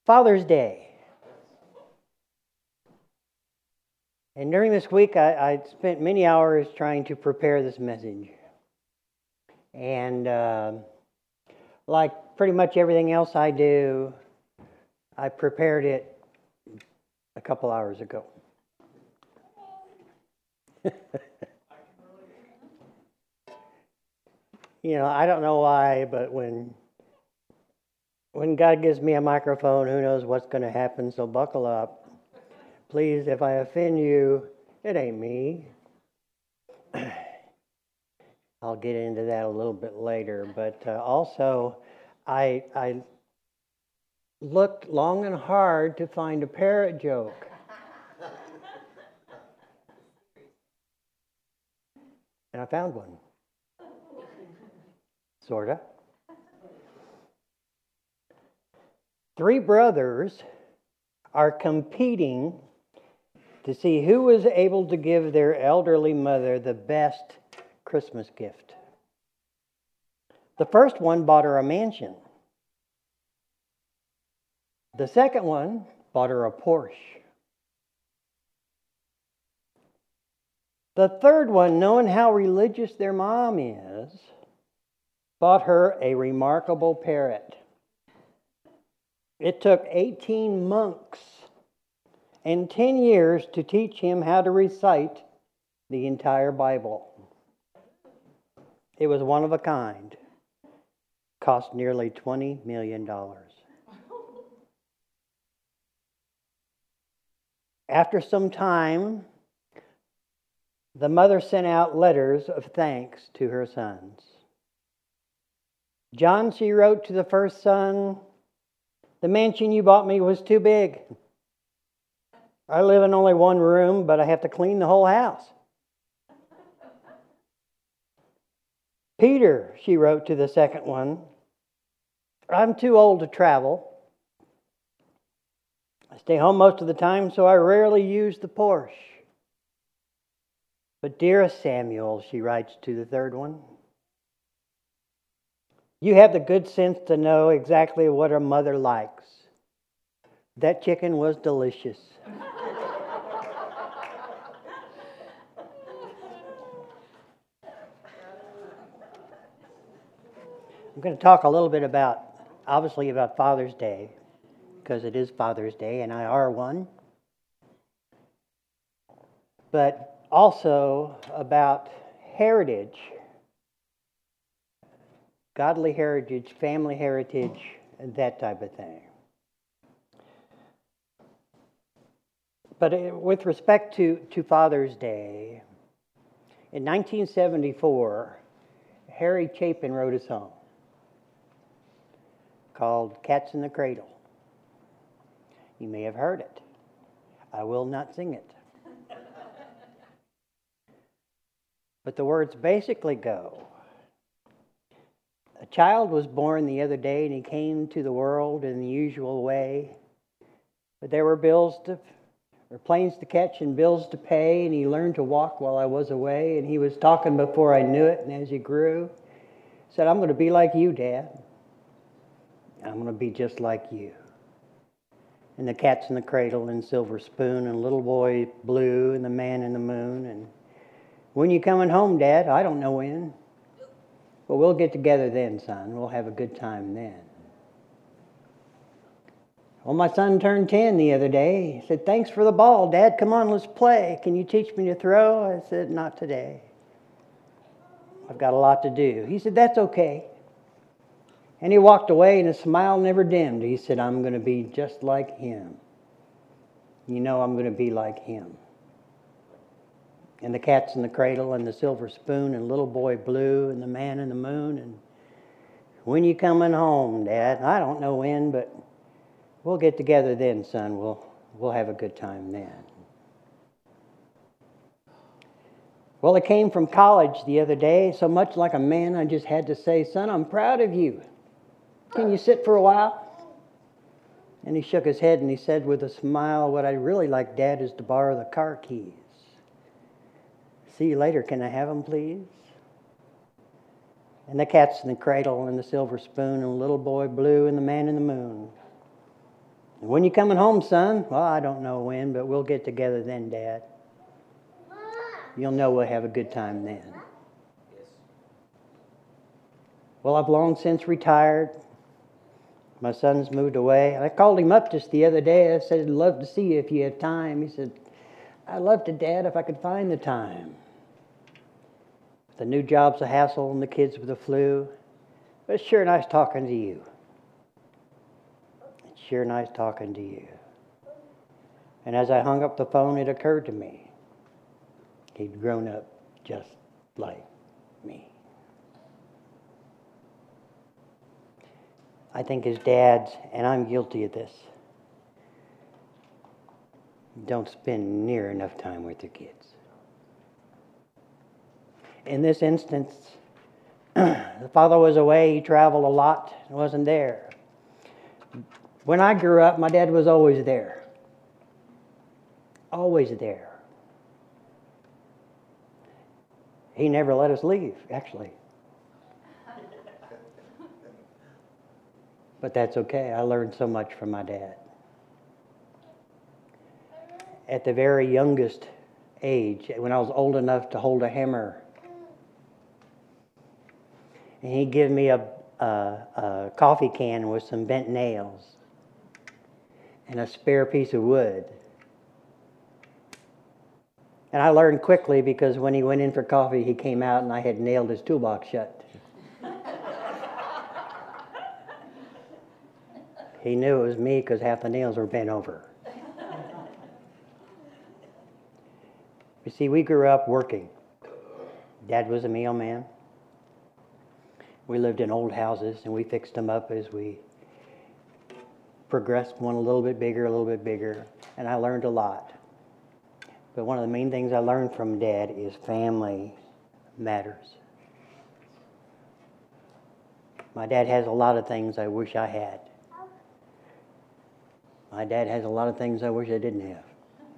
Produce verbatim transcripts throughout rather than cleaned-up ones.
Father's Day. And during this week, I, I spent many hours trying to prepare this message. And uh, like pretty much everything else I do, I prepared it a couple hours ago. You know, I don't know why, but when when God gives me a microphone, who knows what's going to happen, so buckle up. Please, if I offend you, it ain't me. I'll get into that a little bit later, but uh, also I, I looked long and hard to find a parrot joke. And I found one. Sorta. Three brothers are competing to see who was able to give their elderly mother the best Christmas gift. The first one bought her a mansion. The second one bought her a Porsche. The third one, knowing how religious their mom is, bought her a remarkable parrot. It took eighteen monks and ten years to teach him how to recite the entire Bible. It was one of a kind. Cost nearly twenty million dollars. After some time, the mother sent out letters of thanks to her sons. John, she wrote to the first son, "The mansion you bought me was too big. I live in only one room, but I have to clean the whole house." Peter, she wrote to the second one, "I'm too old to travel. I stay home most of the time, so I rarely use the Porsche. But dearest Samuel," she writes to the third one, "you have the good sense to know exactly what a mother likes. That chicken was delicious." I'm going to talk a little bit about, obviously, about Father's Day, because it is Father's Day and I are one. But also about heritage, godly heritage, family heritage, and that type of thing. But with respect to, to Father's Day, in nineteen seventy-four, Harry Chapin wrote a song called "Cats in the Cradle." You may have heard it. I will not sing it. But the words basically go, a child was born the other day and he came to the world in the usual way. But there were bills to, or planes to catch and bills to pay, and he learned to walk while I was away, and he was talking before I knew it, and as he grew, he said, "I'm going to be like you, Dad. I'm going to be just like you." And the cat's in the cradle and Silver Spoon and Little Boy Blue and the Man in the Moon and "When you coming home, Dad?" "I don't know when." "Well, we'll get together then, son. We'll have a good time then." Well, my son turned ten the other day. He said, "Thanks for the ball, Dad. Come on, let's play. Can you teach me to throw?" I said, "Not today. I've got a lot to do." He said, "That's okay." And he walked away and his smile never dimmed. He said, "I'm going to be just like him. You know, I'm going to be like him." And the cat's in the cradle and the Silver Spoon and Little Boy Blue and the Man in the Moon and "When you coming home, Dad?" "I don't know when, but we'll get together then, son. We'll we'll have a good time then." Well, I came from college the other day, so much like a man, I just had to say, "Son, I'm proud of you. Can you sit for a while?" And he shook his head and he said with a smile, "What I'd really like, Dad, is to borrow the car keys. See you later. Can I have them, please?" And the cat's in the cradle and the Silver Spoon and Little Boy Blue and the Man in the Moon. When you coming home, son? Well, I don't know when, but we'll get together then, Dad. You'll know we'll have a good time then. Well, I've long since retired. My son's moved away. I called him up just the other day. I said, I'd love to see you if you have time. He said, I'd love to, Dad, if I could find the time. The new job's a hassle and the kids with the flu. But it's sure nice talking to you. It's sure nice talking to you. And as I hung up the phone, it occurred to me. He'd grown up just like me. I think as dads, and I'm guilty of this, don't spend near enough time with your kids. In this instance, the father was away, he traveled a lot, wasn't there. When I grew up, my dad was always there. Always there. He never let us leave, actually. But that's okay. I learned so much from my dad. At the very youngest age, when I was old enough to hold a hammer, and he'd give me a, a, a coffee can with some bent nails and a spare piece of wood. And I learned quickly because when he went in for coffee, he came out and I had nailed his toolbox shut. He knew it was me because half the nails were bent over. You see, we grew up working. Dad was a mailman. We lived in old houses and we fixed them up as we progressed, one a little bit bigger, a little bit bigger, and I learned a lot. But one of the main things I learned from Dad is family matters. My dad has a lot of things I wish I had. My dad has a lot of things I wish I didn't have.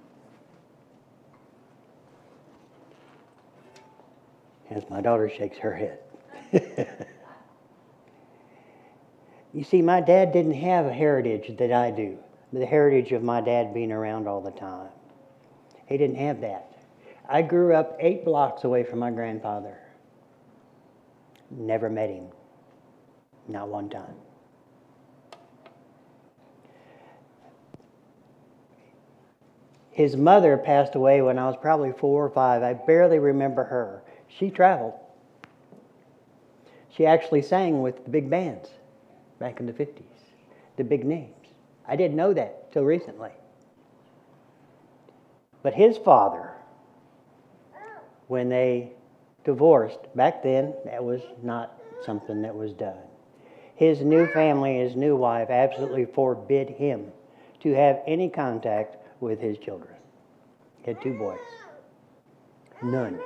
As my daughter shakes her head. You see, my dad didn't have a heritage that I do. The heritage of my dad being around all the time. He didn't have that. I grew up eight blocks away from my grandfather. Never met him. Not one time. His mother passed away when I was probably four or five. I barely remember her. She traveled. She actually sang with the big bands back in the fifties, the big names. I didn't know that till recently. But his father, when they divorced, back then, that was not something that was done. His new family, his new wife, absolutely forbid him to have any contact with his children. He had two boys. None.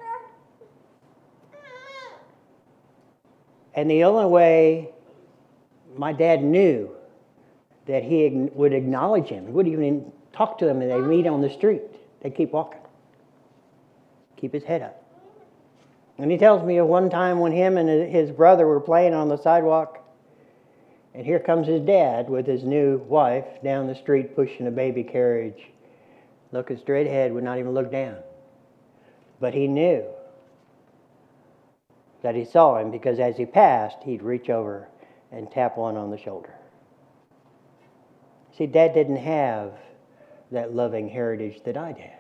And the only way my dad knew that he would acknowledge him, he wouldn't even talk to him, and they'd meet on the street. They'd keep walking. Keep his head up. And he tells me of one time when him and his brother were playing on the sidewalk, and here comes his dad with his new wife down the street pushing a baby carriage, looking straight ahead, would not even look down. But he knew that he saw him because as he passed, he'd reach over and tap one on the shoulder. See, Dad didn't have that loving heritage that I'd had.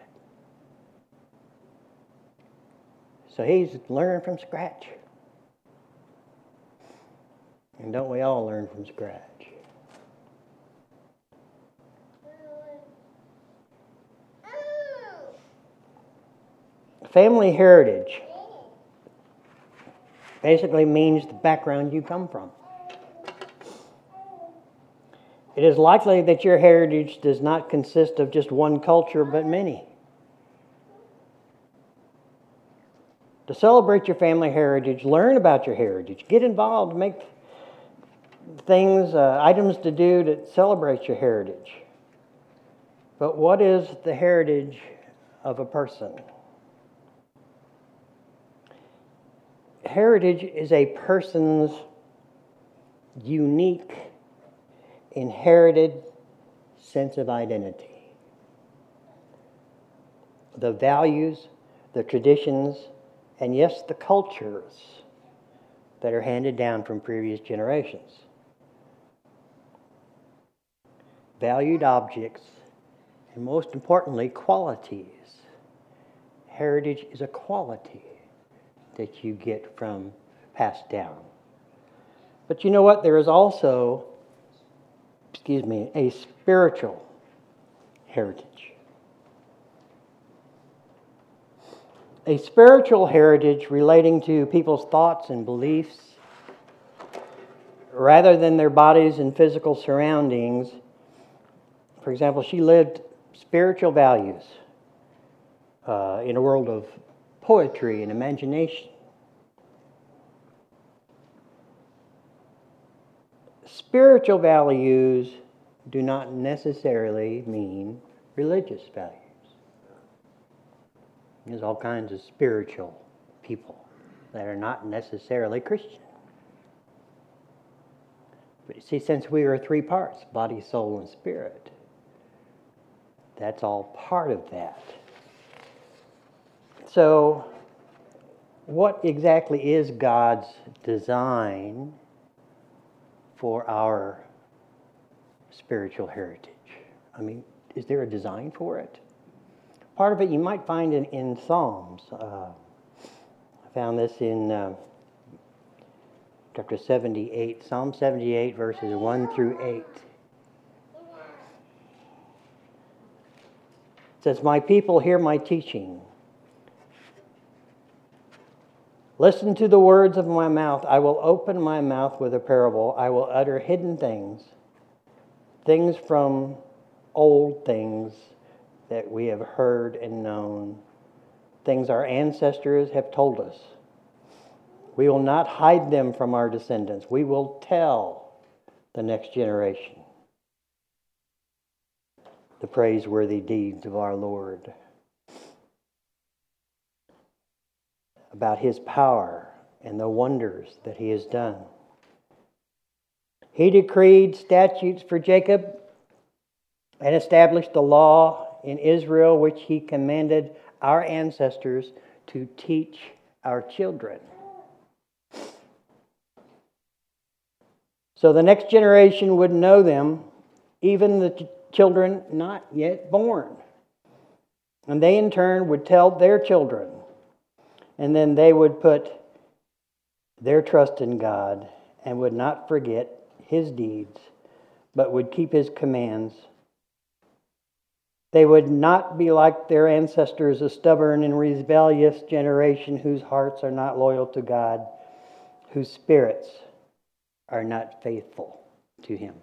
So he's learning from scratch. And don't we all learn from scratch? Family heritage basically means the background you come from. It is likely that your heritage does not consist of just one culture, but many. To celebrate your family heritage, learn about your heritage, get involved, make things, uh, items to do to celebrate your heritage. But what is the heritage of a person? Heritage is a person's unique, inherited sense of identity. The values, the traditions, and yes, the cultures that are handed down from previous generations. Valued objects, and most importantly, qualities. Heritage is a quality that you get from passed down. But you know what? There is also, excuse me, a spiritual heritage. A spiritual heritage relating to people's thoughts and beliefs rather than their bodies and physical surroundings. For example, she lived spiritual values uh, in a world of poetry and imagination. Spiritual values do not necessarily mean religious values. There's all kinds of spiritual people that are not necessarily Christian. But you see, since we are three parts, body, soul, and spirit, that's all part of that. So, what exactly is God's design for our spiritual heritage? I mean, is there a design for it? Part of it you might find in, in Psalms. Uh, I found this in uh, chapter seventy-eight, Psalm seventy-eight, verses one through eight. It says, "My people, hear my teaching. Listen to the words of my mouth. I will open my mouth with a parable. I will utter hidden things, things from old things that we have heard and known, things our ancestors have told us. We will not hide them from our descendants. We will tell the next generation the praiseworthy deeds of our Lord, about His power and the wonders that He has done. He decreed statutes for Jacob and established the law in Israel, which He commanded our ancestors to teach our children." So the next generation would know them, even the children not yet born. And they in turn would tell their children. And then they would put their trust in God and would not forget His deeds, but would keep His commands. They would not be like their ancestors, a stubborn and rebellious generation whose hearts are not loyal to God, whose spirits are not faithful to Him.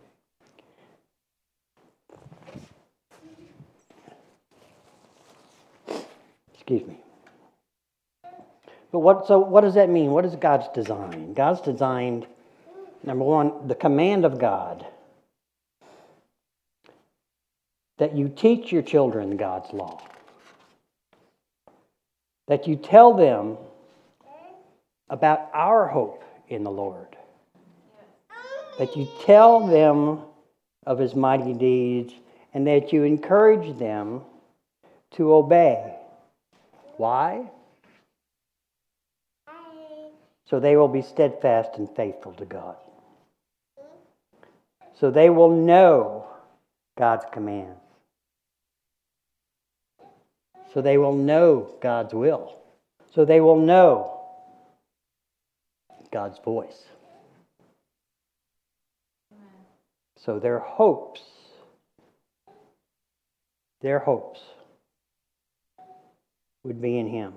Excuse me. But what, so what does that mean? What is God's design? God's designed, number one, the command of God, that you teach your children God's law, that you tell them about our hope in the Lord, that you tell them of His mighty deeds, and that you encourage them to obey. Why? So they will be steadfast and faithful to God. So they will know God's commands. So they will know God's will. So they will know God's voice. So their hopes, their hopes would be in Him.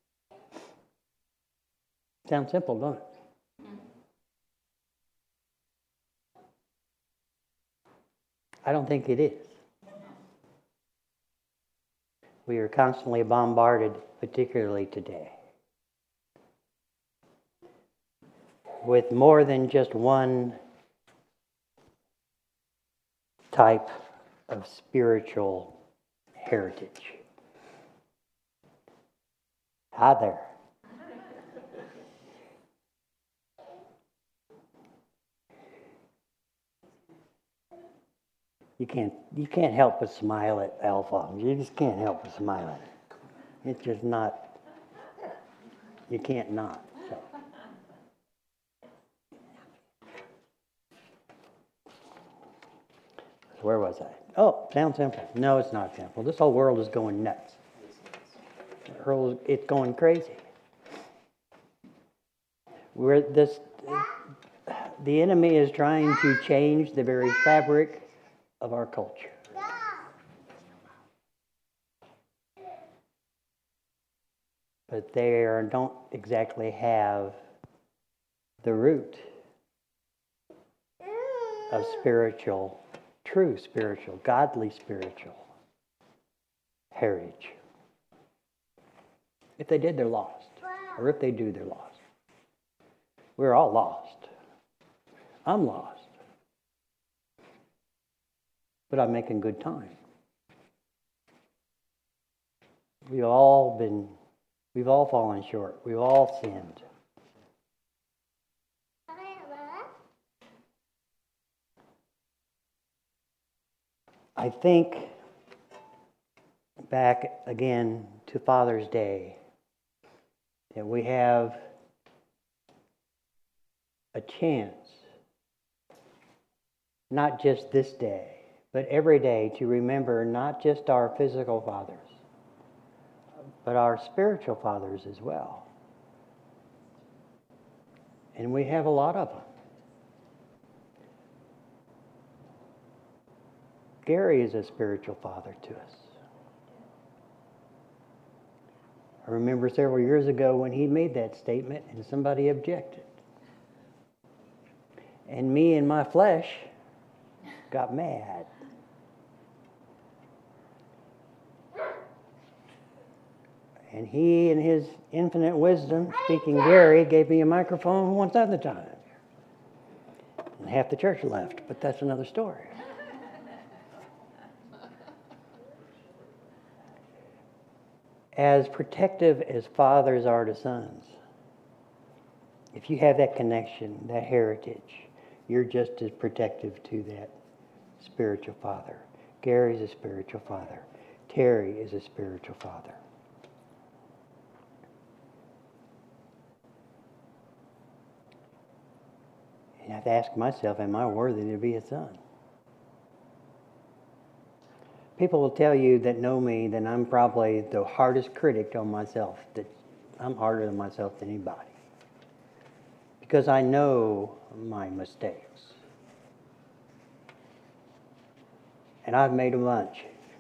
Sounds simple, don't it? I don't think it is. We are constantly bombarded, particularly today, with more than just one type of spiritual heritage. Hi there. You can't you can't help but smile at Alpha. You just can't help but smile. It's just not. You can't not. So. Where was I? Oh, sounds simple. No, it's not simple. This whole world is going nuts. It's going crazy. We're this. The enemy is trying to change the very fabric of our culture. But they are, don't exactly have the root of spiritual, true spiritual, godly spiritual heritage. If they did, they're lost. Or if they do, they're lost. We're all lost. I'm lost. But I'm making good time. We've all been, we've all fallen short. We've all sinned. I think back again to Father's Day that we have a chance, not just this day, but every day, to remember not just our physical fathers, but our spiritual fathers as well. And we have a lot of them. Gary is a spiritual father to us. I remember several years ago when he made that statement and somebody objected. And me and my flesh got mad. And he, in his infinite wisdom, speaking Gary, gave me a microphone one other time. And half the church left, but that's another story. As protective as fathers are to sons, if you have that connection, that heritage, you're just as protective to that spiritual father. Gary's a spiritual father. Terry is a spiritual father. And I have to ask myself, am I worthy to be a son? People will tell you that know me that I'm probably the hardest critic on myself. That I'm harder on myself than anybody. Because I know my mistakes. And I've made a bunch.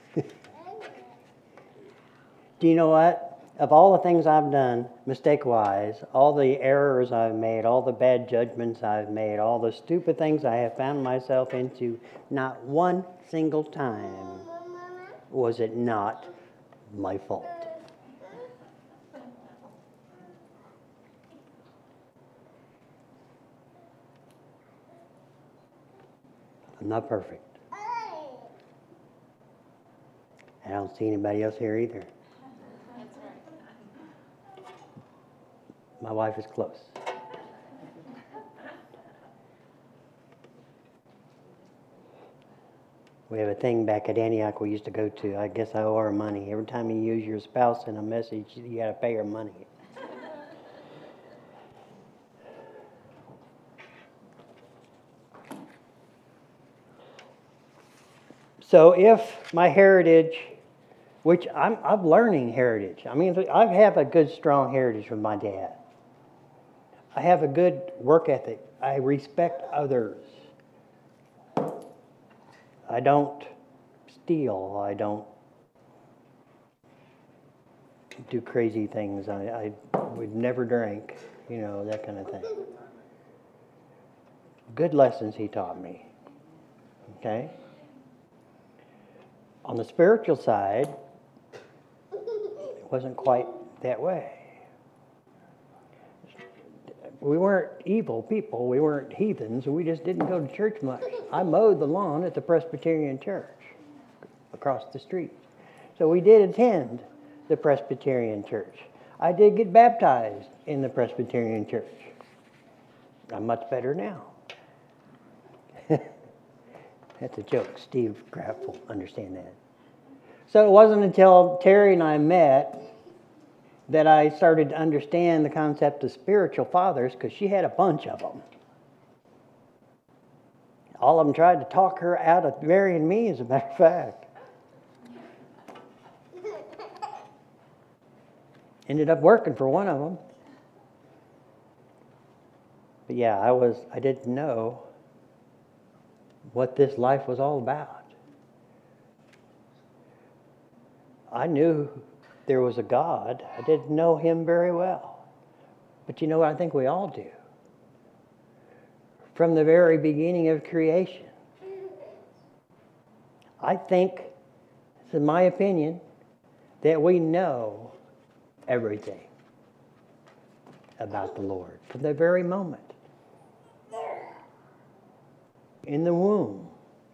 Do you know what? Of all the things I've done, mistake-wise, all the errors I've made, all the bad judgments I've made, all the stupid things I have found myself into, not one single time was it not my fault. I'm not perfect. I don't see anybody else here either. That's right. My wife is close. We have a thing back at Antioch we used to go to. I guess I owe her money. Every time you use your spouse in a message, you got to pay her money. So if my heritage, which I'm, I'm learning heritage. I mean, I have a good, strong heritage from my dad. I have a good work ethic. I respect others. I don't steal. I don't do crazy things. I, I would never drink, you know, that kind of thing. Good lessons he taught me. Okay? On the spiritual side, it wasn't quite that way. We weren't evil people. We weren't heathens. We just didn't go to church much. I mowed the lawn at the Presbyterian church across the street. So we did attend the Presbyterian church. I did get baptized in the Presbyterian church. I'm much better now. That's a joke. Steve Graff will understand that. So it wasn't until Terry and I met that I started to understand the concept of spiritual fathers, because she had a bunch of them. All of them tried to talk her out of marrying me, as a matter of fact. Ended up working for one of them. But yeah, I was I didn't know what this life was all about. I knew there was a God. I didn't know him very well. But you know what? I think we all do. From the very beginning of creation. I think, this is my opinion, that we know everything about the Lord from the very moment. In the womb.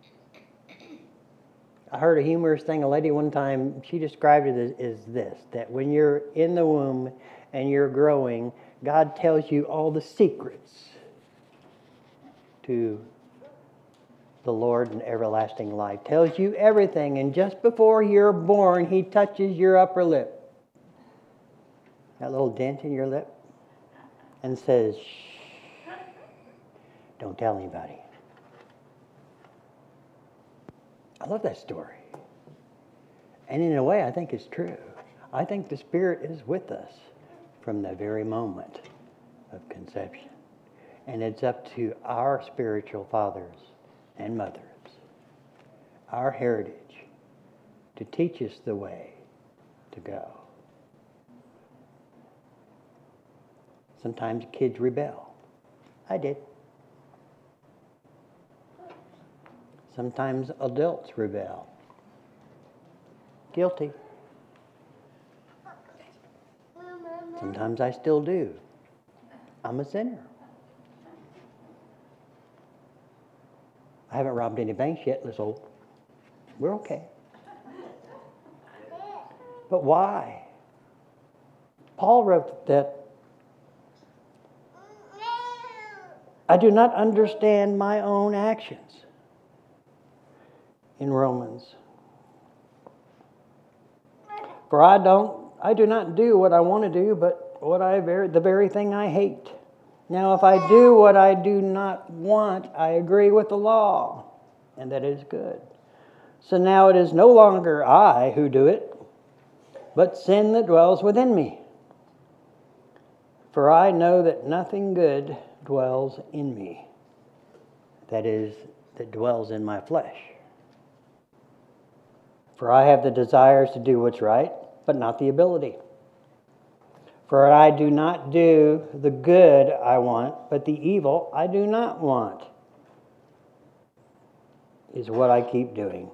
I heard a humorous thing. A lady one time, she described it as, as this, that when you're in the womb and you're growing, God tells you all the secrets to the Lord and everlasting life. Tells you everything, and just before you're born, he touches your upper lip. That little dent in your lip. And says, shh, don't tell anybody. I love that story. And in a way, I think it's true. I think the Spirit is with us from the very moment of conception. And it's up to our spiritual fathers and mothers, our heritage, to teach us the way to go. Sometimes kids rebel. I did. Sometimes adults rebel. Guilty. Sometimes I still do. I'm a sinner. I haven't robbed any banks yet, so we're okay. But why? Paul wrote that I do not understand my own actions. In Romans. For I don't, I do not do what I want to do, but what I very, the very thing I hate. Now, if I do what I do not want, I agree with the law, and that is good. So now it is no longer I who do it, but sin that dwells within me. For I know that nothing good dwells in me, that is, that dwells in my flesh. For I have the desires to do what's right, but not the ability. For I do not do the good I want, but the evil I do not want is what I keep doing.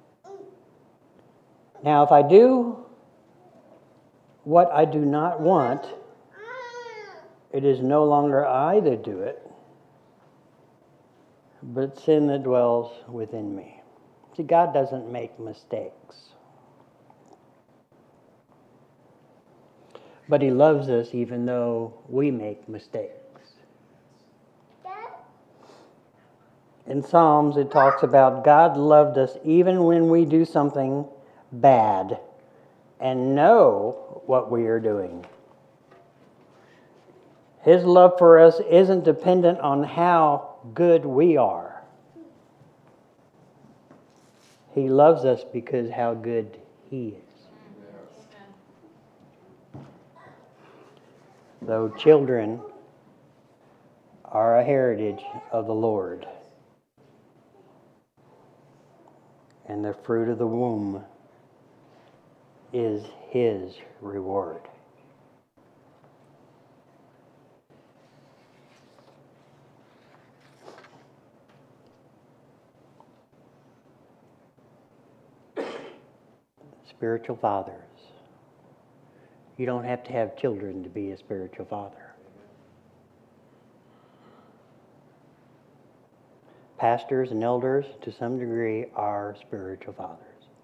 Now, if I do what I do not want, it is no longer I that do it, but sin that dwells within me. See, God doesn't make mistakes. But he loves us even though we make mistakes. In Psalms, it talks about God loved us even when we do something bad and know what we are doing. His love for us isn't dependent on how good we are. He loves us because how good he is. Though children are a heritage of the Lord, and the fruit of the womb is his reward. Spiritual fathers. You don't have to have children to be a spiritual father. Pastors and elders, to some degree, are spiritual fathers.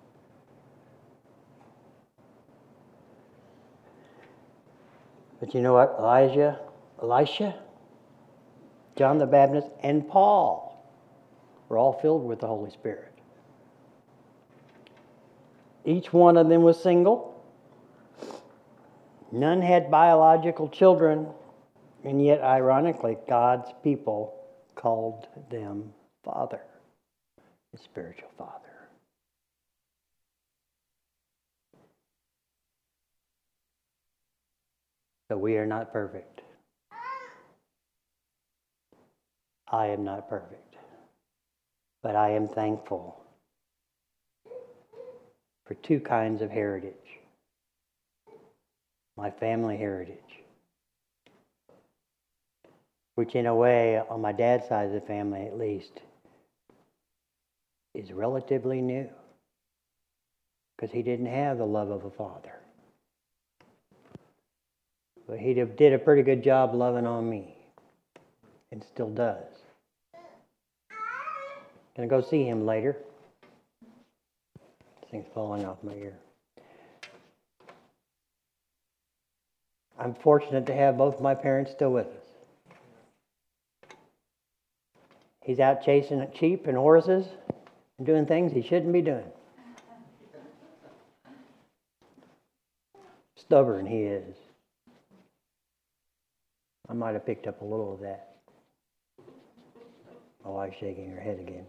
But you know what? Elijah, Elisha, John the Baptist, and Paul were all filled with the Holy Spirit. Each one of them was single. None had biological children, and yet, ironically, God's people called them Father, His spiritual Father. So we are not perfect. I am not perfect. But I am thankful for two kinds of heritage. My family heritage, which in a way, on my dad's side of the family at least, is relatively new. Because he didn't have the love of a father. But he did a pretty good job loving on me. And still does. Gonna go see him later. This thing's falling off my ear. I'm fortunate to have both my parents still with us. He's out chasing sheep and horses and doing things he shouldn't be doing. Stubborn he is. I might have picked up a little of that. My wife's shaking her head again.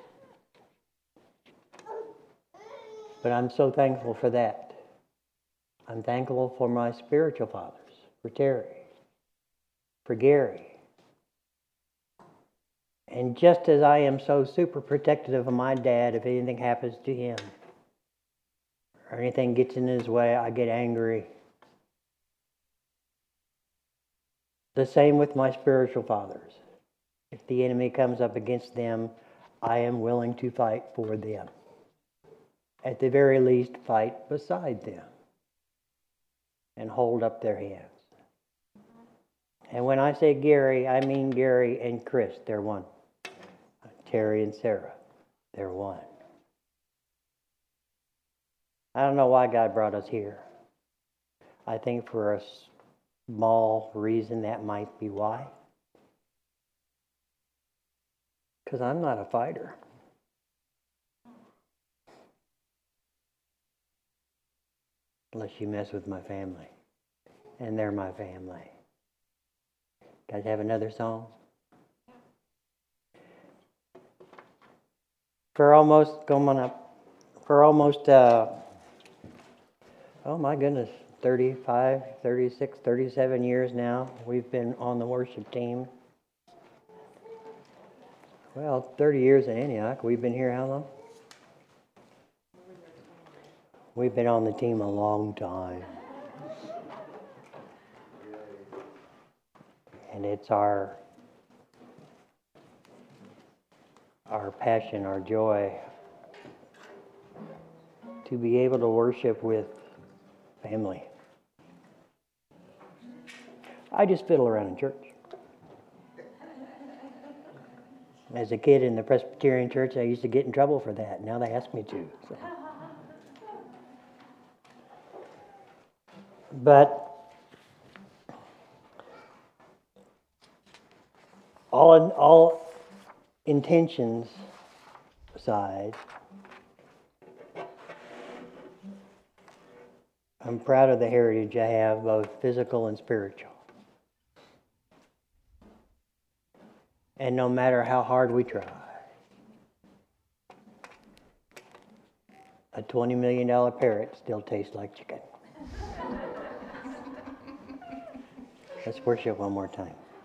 But I'm so thankful for that. I'm thankful for my spiritual fathers, for Terry, for Gary. And just as I am so super protective of my dad, if anything happens to him, or anything gets in his way, I get angry. The same with my spiritual fathers. If the enemy comes up against them, I am willing to fight for them. At the very least, fight beside them and hold up their hands. And when I say Gary, I mean Gary and Chris. They're one. Terry and Sarah. They're one. I don't know why God brought us here. I think for a small reason that might be why. Because I'm not a fighter. Unless you mess with my family. And they're my family. Guys have another song? For almost, come on up. For almost, uh, oh my goodness, thirty-five, thirty-six, thirty-seven years now, we've been on the worship team. Well, thirty years at Antioch. We've been here how long? We've been on the team a long time. And it's our our passion, our joy to be able to worship with family. I just fiddle around in church. As a kid in the Presbyterian church, I used to get in trouble for that. Now they ask me to. So. But all in, all intentions aside, I'm proud of the heritage I have, both physical and spiritual. And no matter how hard we try, a twenty million dollar parrot still tastes like chicken. Let's worship one more time.